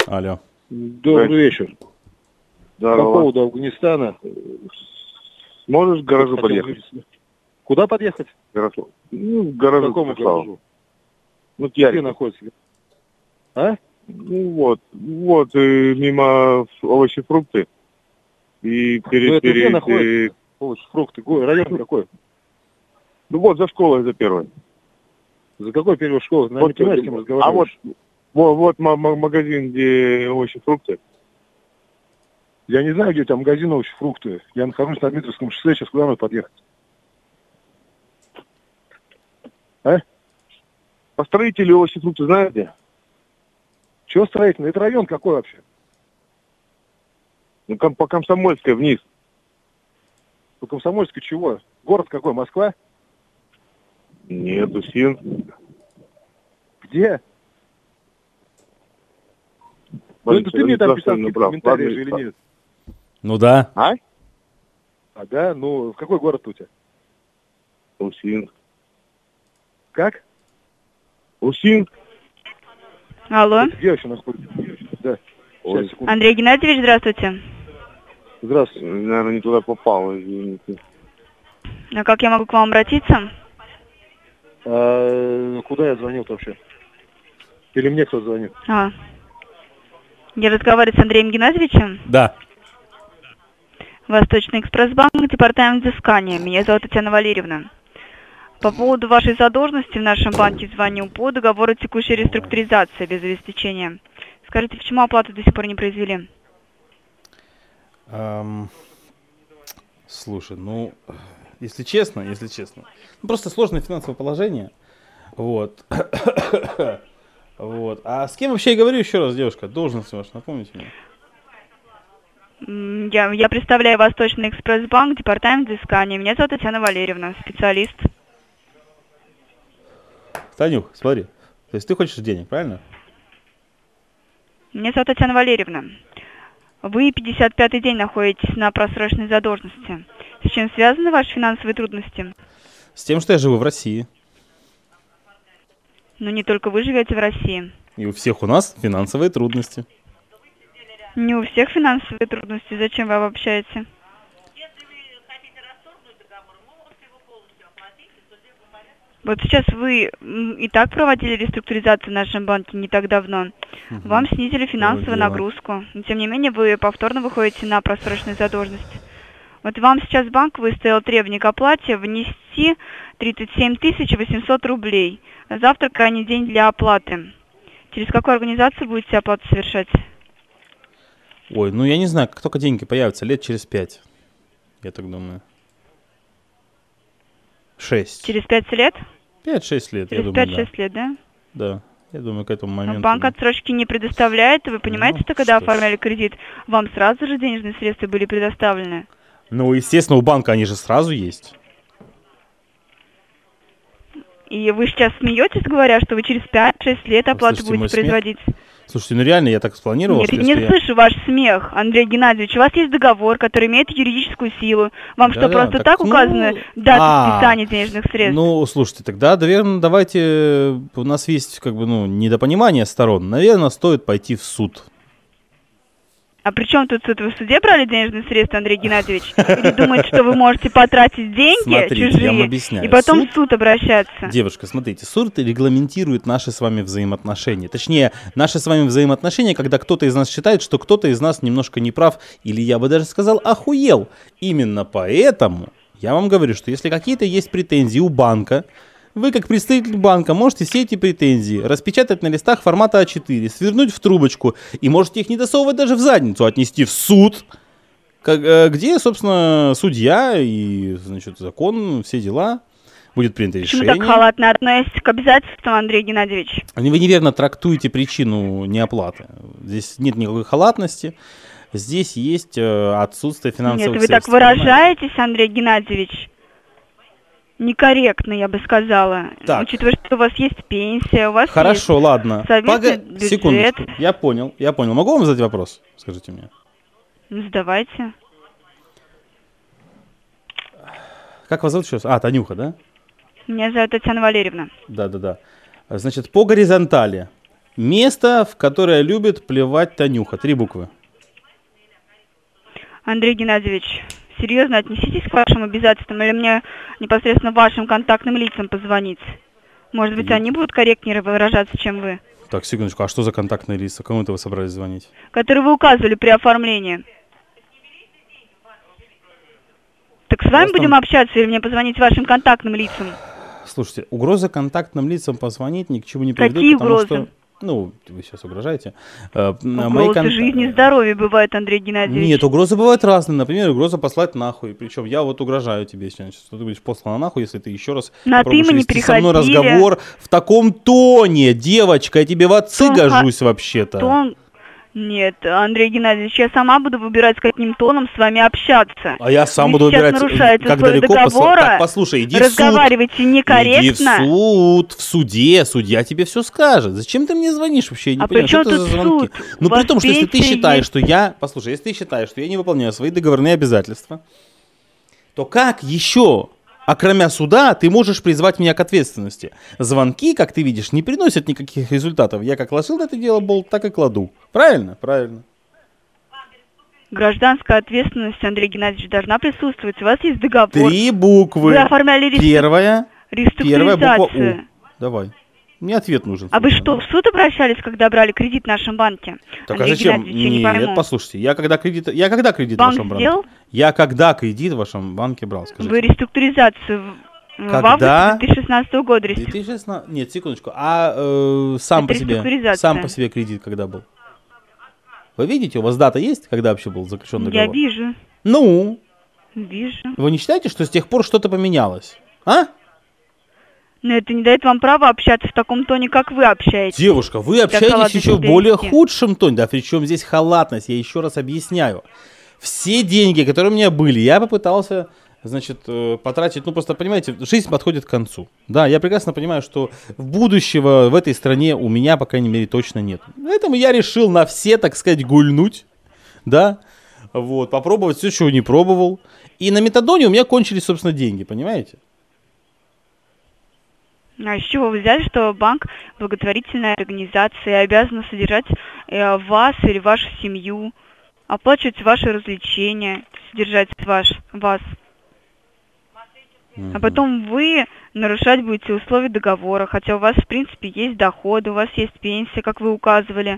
Алло. Добрый вечер. Здорово. По поводу Афганистана. Можешь к гаражу подъехать? Куда подъехать? Ну, к гаражу. К какому гаражу? Ну, Где Ярик. находится? А? Ну, вот, мимо овощи, фрукты. И Ну, это где находится? Овощи, фрукты. Район какой? Ну, вот, за школой, за первой. За какой первой школы? Наверное, не понимаешь, с кем разговариваешь. Вот магазин, где овощи, фрукты. Я не знаю, где там магазин овощи, фрукты. Я нахожусь на Дмитровском шоссе, сейчас куда надо подъехать? А? По строителю овощи, фрукты знаете? Чего строительный? Это район какой вообще? Ну, по Комсомольской вниз. По Комсомольской чего? Город какой? Москва? Нет, Усин. Где? Ну, это ты мне там писал какие-то комментарии же или нет? Ну да. А? А, да? Ну, в какой город у тебя? Усин. Как? Усин. Алло. Это где вообще находится? Да. Ой. Сейчас, секунду. Андрей Геннадьевич, здравствуйте. Здравствуйте. Наверное, не туда попал, извините. А как я могу к вам обратиться? А, куда я звонил-то вообще? Или мне кто звонит? Я разговариваю с Андреем Геннадьевичем. Да. Восточный экспресс-банк, департамент взыскания. Меня зовут Татьяна Валерьевна. По поводу вашей задолженности в нашем банке звоню по договору текущей реструктуризации без обеспечения. Скажите, почему оплату до сих пор не произвели? Слушай, ну, если честно, ну, просто сложное финансовое положение. Вот. Вот. А с кем вообще я говорю еще раз, девушка? Должность ваша, напомните мне. Я представляю Восточный экспресс-банк, департамент взыскания. Меня зовут Татьяна Валерьевна, специалист. Танюх, смотри. То есть ты хочешь денег, правильно? Меня зовут Татьяна Валерьевна. Вы 55-й день находитесь на просроченной задолженности. С чем связаны ваши финансовые трудности? С тем, что я живу в России. Но не только вы живете в России. И у всех у нас финансовые трудности. Не у всех финансовые трудности. Зачем вы обобщаете? Вот сейчас вы и так проводили реструктуризацию в нашем банке не так давно. Вам снизили финансовую нагрузку. Но, тем не менее, вы повторно выходите на просроченную задолженность. Вот вам сейчас банк выставил требование к оплате внести 37 800 рублей. Завтра крайний день для оплаты. Через какую организацию будете оплату совершать? Ой, ну я не знаю, как только деньги появятся, лет через 5. Я так думаю. 6. Через 5 лет? 5-6 лет, я Через думаю, 5-6 лет, да? Да, я думаю, к этому моменту. Но банк отсрочки не предоставляет. Вы понимаете, что когда оформляли кредит, вам сразу же денежные средства были предоставлены? Ну, естественно, у банка они же сразу есть. И вы сейчас смеетесь, говоря, что вы через 5-6 лет оплату будете производить? Слушайте, ну реально, я так спланировал. Нет, я не слышу ваш смех, Андрей Геннадьевич. У вас есть договор, который имеет юридическую силу. Вам что, просто так указаны даты списания денежных средств? Ну, слушайте, тогда, наверное, давайте... У нас есть, как бы, ну, недопонимание сторон. Наверное, стоит пойти в суд. А при чем тут суд? Вы в суде брали денежные средства, Андрей Геннадьевич? Или думаете, что вы можете потратить деньги чужие я вам объясняю. И потом в суд обращаться? Девушка, смотрите, суд регламентирует наши с вами взаимоотношения. Точнее, наши с вами взаимоотношения, когда кто-то из нас считает, что кто-то из нас немножко неправ, или я бы даже сказал, охуел. Именно поэтому я вам говорю, что если какие-то есть претензии у банка, вы, как представитель банка, можете все эти претензии распечатать на листах формата А4, свернуть в трубочку и можете их не досовывать даже в задницу, отнести в суд, где, собственно, судья и, значит, закон, все дела, будет принято решение. Почему так халатно относитесь к обязательствам, Андрей Геннадьевич? Вы неверно трактуете причину неоплаты. Здесь нет никакой халатности. Здесь есть отсутствие финансовых средств. Нет, вы так выражаетесь, Андрей Геннадьевич. Некорректно, я бы сказала. Так. Учитывая, что у вас есть пенсия, у вас Хорошо, есть ладно. совместный бюджет. Секундочку. Я понял. Могу вам задать вопрос? Скажите мне. Ну, задавайте. Как вас зовут сейчас? Танюха, да? Меня зовут Татьяна Валерьевна. Да. Значит, по горизонтали Место, в которое любит плевать Танюха. 3 буквы. Андрей Геннадьевич, серьезно отнеситесь к вашим обязательствам или мне непосредственно вашим контактным лицам позвонить? Может быть, они будут корректнее выражаться, чем вы? Так, секундочку, а что за контактные лица? Кому это вы собрались звонить? Которые вы указывали при оформлении. Так с вами будем общаться или мне позвонить вашим контактным лицам? Слушайте, угроза контактным лицам позвонить ни к чему не приведут. Какие потому угрозы? Что, ну, вы сейчас угрожаете. Угрозы жизни и здоровья бывают, Андрей Геннадьевич. Нет, угрозы бывают разные. Например, угроза послать нахуй. Причем я вот угрожаю тебе сейчас, что ты будешь послана нахуй, если ты еще раз попробуешь вести со мной разговор в таком тоне. Девочка, я тебе в отцы гожусь вообще-то. Тон... Нет, Андрей Геннадьевич, я сама буду выбирать, с каким тоном с вами общаться. А я сам Вы буду выбирать, нарушаете как условия далеко договора, Так, послушай, иди разговаривайте в суд. некорректно. Иди в суд, в суде, судья тебе все скажет. Зачем ты мне звонишь вообще? Я не понимаю, что это за звонки? Ну, при том, что если ты считаешь, что я... Послушай, если ты считаешь, что я не выполняю свои договорные обязательства, то как еще... Окромя суда, ты можешь призвать меня к ответственности. Звонки, как ты видишь, не приносят никаких результатов. Я как ложил на это дело болт, так и кладу. Правильно? Правильно. Гражданская ответственность, Андрей Геннадьевич, должна присутствовать. У вас есть договор. 3 буквы. Вы оформляли Первая буква У. реструктуризацию. Давай. Мне ответ нужен. А вы что, в суд обращались, когда брали кредит в нашем банке? Так Андрей а зачем? Геннадьевич, я не пойму. Нет, послушайте, я когда кредит в Банк вашем банке? сделал? Я когда кредит в вашем банке брал, скажите? Вы реструктуризацию в Когда? августе 2016 года. 2016? Нет, секундочку. А сам по себе кредит когда был? Вы видите, у вас дата есть, когда вообще был заключен договор? Я вижу. Ну? Вижу. Вы не считаете, что с тех пор что-то поменялось? А? Но это не дает вам права общаться в таком тоне, как вы общаетесь. Девушка, вы общаетесь еще в более худшем тоне. Да причем здесь халатность, я еще раз объясняю. Все деньги, которые у меня были, я попытался, значит, потратить, ну просто, понимаете, жизнь подходит к концу. Да, я прекрасно понимаю, что будущего в этой стране у меня, по крайней мере, точно нет. Поэтому я решил на все, так сказать, гульнуть, да, вот, попробовать все, чего не пробовал. И на метадоне у меня кончились, собственно, деньги, понимаете? А с чего вы взяли, что банк благотворительная организация обязана содержать вас или вашу семью, оплачивать ваши развлечения, содержать вас? А потом вы нарушать будете условия договора, хотя у вас, в принципе, есть доходы, у вас есть пенсия, как вы указывали.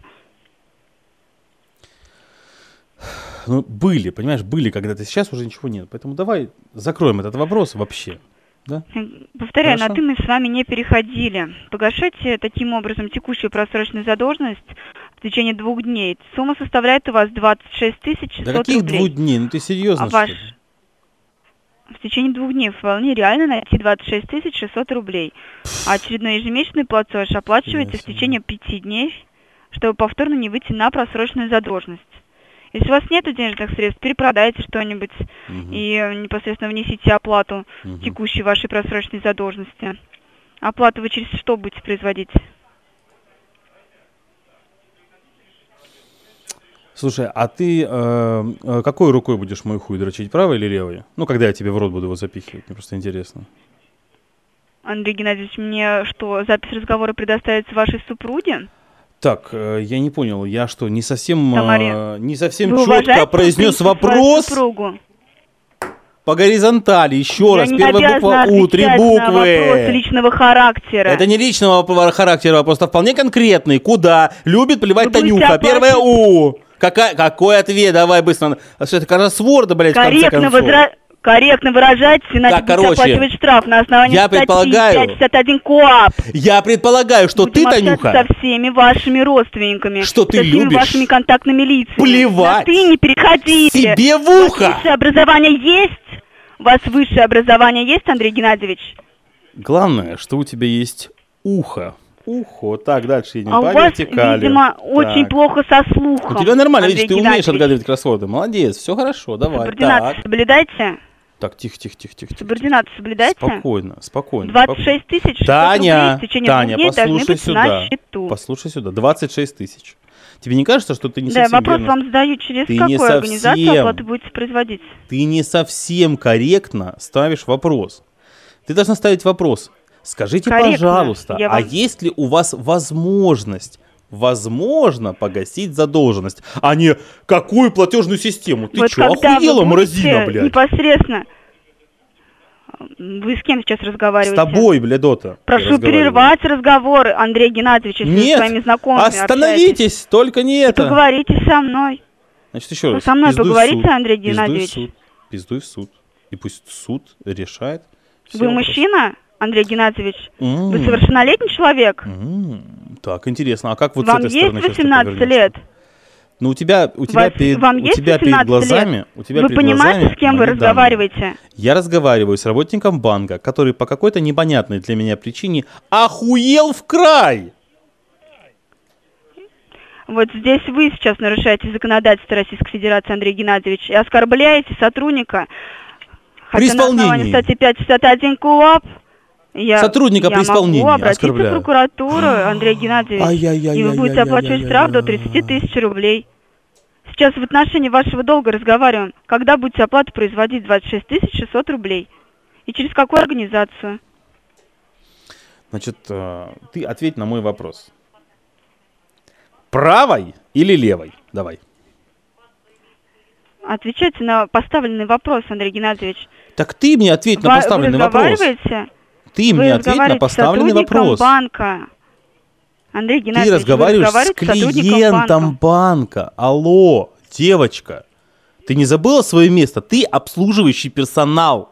Ну, были, понимаешь, были когда-то, сейчас уже ничего нет. Поэтому давай закроем этот вопрос вообще. Да? Повторяю, Хорошо. на «ты» мы с вами не переходили. Погашайте таким образом текущую просроченную задолженность в течение 2 дней. Сумма составляет у вас 26 600 Да каких рублей. 2 дней? Ну ты серьезно, А что ли? в течение 2 дней вполне реально найти 26 600 рублей. А очередной ежемесячный платеж оплачиваете в течение 5 дней, чтобы повторно не выйти на просроченную задолженность. Если у вас нет денежных средств, перепродайте что-нибудь и непосредственно внесите оплату текущей вашей просроченной задолженности. Оплату вы через что будете производить? Слушай, а ты какой рукой будешь мой хуй дрочить, правой или левой? Ну, когда я тебе в рот буду его запихивать, мне просто интересно. Андрей Геннадьевич, мне что, запись разговора предоставится вашей супруге? Так, я не понял, я что, не совсем Вы четко произнес вопрос супругу? по горизонтали, еще раз, Я не первая буква У, 3 отвечать на вопрос буквы. личного характера. Это не личного характера вопрос, а вполне конкретный. Куда? Любит плевать Вы будете Танюха, оплачивать- первая У. Какой ответ? Давай быстро. А что это кроссворды, блядь, в конце концов? Корректно выражайтесь, иначе Так, будете короче, оплачивать штраф на основании я статьи предполагаю- 561 КоАП. Я предполагаю, что Будем ты, общаться Танюха, со всеми вашими родственниками. Что ты со всеми любишь вашими контактными лицами. плевать На «ты» не переходите. себе в У вас ухо. высшее образование есть? У вас высшее образование есть, Андрей Геннадьевич? Главное, что у тебя есть ухо. Ухо. Так, дальше едем А по у вас, вертикали. видимо, очень Так. плохо со слухом. У тебя нормально, Андрей видишь, ты умеешь Геннадьевич. отгадывать кроссворды. Молодец, все хорошо, давай. Субординацию Так, соблюдайте? так, тихо. Субординацию соблюдайте? Спокойно. 26 600 Таня, рублей в течение 2 Таня, дней должны послушай быть на сюда. счету. Послушай сюда. 26 тысяч. Тебе не кажется, что ты не Да, совсем вопрос верно- вам задаю, через Ты не какую организацию совсем. оплату будете производить? Ты не совсем корректно ставишь вопрос. Ты должна ставить вопрос. Скажите, Корректно. пожалуйста, Я а вам- есть ли у вас возможность возможно погасить задолженность, а не какую платежную систему. Ты Вот чё, когда охуела, вы будете мразина, блядь? непосредственно... Вы с кем сейчас С разговариваете? тобой, блядота. Прошу перервать разговоры, Андрей Геннадьевич, если вы Нет, с своими знакомыми остановитесь, общаетесь. только не И это. поговорите со мной. Значит, еще Ну, раз. со мной пиздуй в поговорите, суд, Андрей пиздуй в Геннадьевич. суд, пиздуй в суд. И пусть суд решает все Вы вопросы. мужчина, Андрей Геннадьевич? Вы М. совершеннолетний человек? Так, интересно, а как вот Вам с этой есть стороны сейчас ты 18 повернешься? лет? Ну, у тебя перед, вам у есть тебя перед 18 глазами, лет? у тебя Вы перед понимаете, глазами с кем вы мои данные. разговариваете? Я разговариваю с работником банка, который по какой-то непонятной для меня причине охуел в край. Вот здесь вы сейчас нарушаете законодательство Российской Федерации, Андрей Геннадьевич, и оскорбляете сотрудника. При Хотя на основании исполнении. статьи 561 КУАП Сотрудника при исполнении могу обратиться оскорбляю. в прокуратуру, Андрей Геннадьевич, и вы будете оплачивать штраф до 30 тысяч рублей. Сейчас в отношении вашего долга разговариваем. Когда будете оплату производить 26 600 рублей? И через какую организацию? Значит, ты ответь на мой вопрос. Правой или левой? Давай. Отвечайте на поставленный вопрос, Андрей Геннадьевич. Так ты мне ответь на поставленный Вы вопрос. разговариваете? Ты мне ответь на поставленный с сотрудником вопрос. банка. Андрей Ты Геннадьевич, разговариваешь с разговариваете сотрудником клиентом банка. Алло, девочка. Ты не забыла свое место? Ты обслуживающий персонал.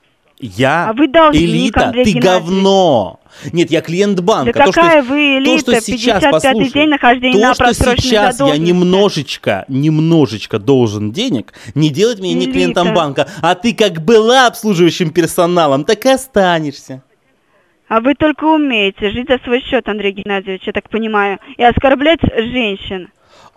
Я А вы должник, элита, Андрей ты Геннадьевич. говно. Нет, я клиент банка. Да какая вы элита? 55-й день нахождения на то, что просроченной сейчас я задолженности. немножечко должен денег, не делает меня не Элита. клиентом банка. А ты как была обслуживающим персоналом, так и останешься. А вы только умеете жить за свой счет, Андрей Геннадьевич, я так понимаю, и оскорблять женщин.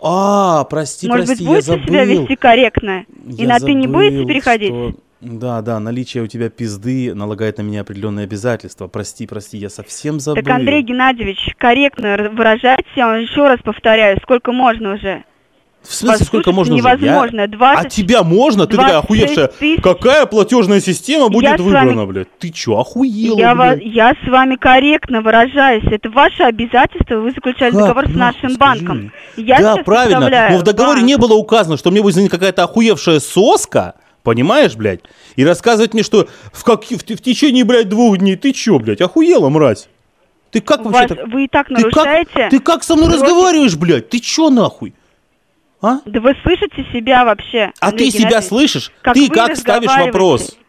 Прости, Может быть, я будете забыл. себя вести корректно? И Я на «ты» не будете забыл, переходить? что- Да, наличие у тебя пизды налагает на меня определенные обязательства. Прости, я совсем забыл. Так, Андрей Геннадьевич, корректно выражайтесь, я вам еще раз повторяю, сколько можно уже? В смысле, Вас сколько слушать можно уже? невозможно. 20 А тебя можно? Ты такая 26 охуевшая. тысяч. Какая платежная система будет Я с вами- выбрана, блядь? Ты чё, охуела, блядь? Я с вами корректно выражаюсь. Это ваше обязательство, вы заключали Как? договор с Нахуй, нашим скажи банком. мне. Я Да, сейчас правильно. представляю Но в договоре банк. не было указано, что мне будет звонить какая-то охуевшая соска, понимаешь, блядь? И рассказывать мне, что в течение, блядь, 2 дней. Ты чё, блядь, охуела, мразь? Ты как вообще так... Вы и так Ты как, нарушаете. ты как со мной против- разговариваешь, блядь? Ты чё, нахуй? А? Да вы слышите себя вообще, А Андрей ты себя Геннадьевич? слышишь? Как Ты вы как ставишь разговариваете? вопрос?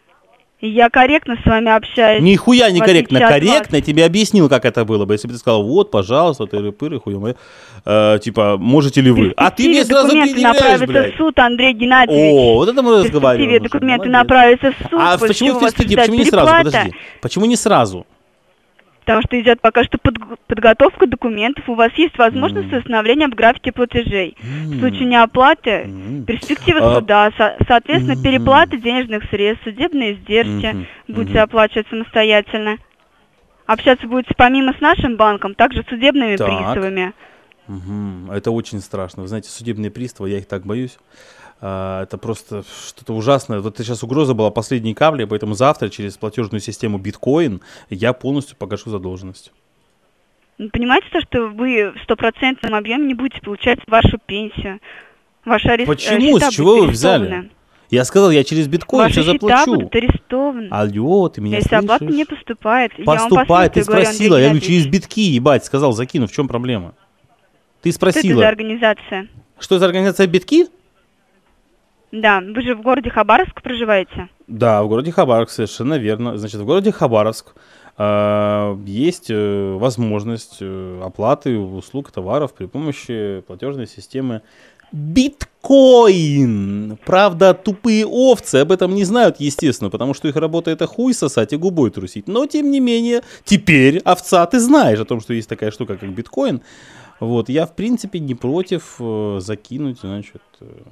Я корректно с вами общаюсь. Нихуя не в корректно. отличие от Корректно вас. я тебе объяснил, как это было бы. Если бы ты сказал, вот, пожалуйста, тыры-пыры, хуя моя. Типа, можете ли вы? А ты мне сразу документы предъявляешь, направятся блядь. в суд, Андрей Геннадьевич. О, вот это мы В перспективе разговариваем. уже. документы Молодец. направятся в суд, А после почему чего в вас перспективе? ждет Почему не сразу? переплата. Подожди. Почему не сразу? Потому что идет пока что подготовка документов, у вас есть возможность восстановления в графике платежей. В случае неоплаты, перспектива суда, соответственно, переплаты денежных средств, судебные издержки будете оплачивать самостоятельно. Общаться будете помимо с нашим банком, также с судебными Так. приставами. Это очень страшно. Вы знаете, судебные приставы, я их так боюсь. Это просто что-то ужасное. Вот это сейчас угроза была последней каплей, поэтому завтра через платежную систему биткоин я полностью погашу задолженность. Понимаете, то, что вы в 100% объеме не будете получать вашу пенсию? Ваши Почему? счета С чего будут вы взяли? арестованы. Я сказал, я через биткоин Ваши все счета заплачу. будут арестованы. Алло, ты меня Если слышишь? оплата не поступает, я вам Поступает, ты по сути говорю, спросила. Андрей Я говорю, через Геннадьевич. битки, ебать, сказал, закину. В чем проблема? Ты Что это за спросила. организация? Что за организация битки? Да, вы же в городе Хабаровск проживаете. Да, в городе Хабаровск, совершенно верно. Значит, в городе Хабаровск есть возможность оплаты услуг, товаров при помощи платежной системы биткоин. Правда, тупые овцы об этом не знают, естественно, потому что их работа это хуй сосать и губой трусить. Но, тем не менее, теперь, овца, ты знаешь о том, что есть такая штука, как биткоин. Вот, я, в принципе, не против закинуть, значит,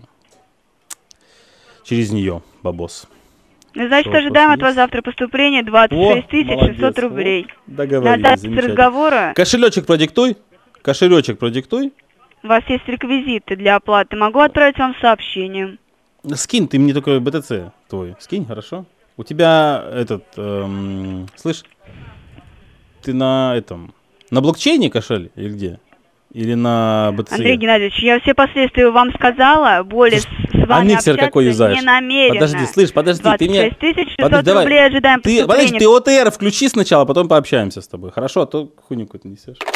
через нее бабос. Значит, Что, ожидаем от вопрос вас завтра поступления 26 молодец. 600 рублей. О, На договорились, запись замечательно. разговора Кошелечек продиктуй. Кошелечек продиктуй. у вас есть реквизиты для оплаты. Могу отправить вам сообщение. Скинь ты мне только БТЦ твой. Скинь, хорошо? У тебя этот, слышь, ты на этом, на блокчейне кошель или где? Или на БЦИ? Андрей Геннадьевич, я все последствия вам сказала, более с вами миксер какой общаться юзаешь? не намерена. Подожди, ты мне... 26 600 Подожди, давай. рублей ожидаем Подожди, поступления. ты ОТР включи сначала, потом пообщаемся с тобой. Хорошо, а то хуйню какую-то несешь.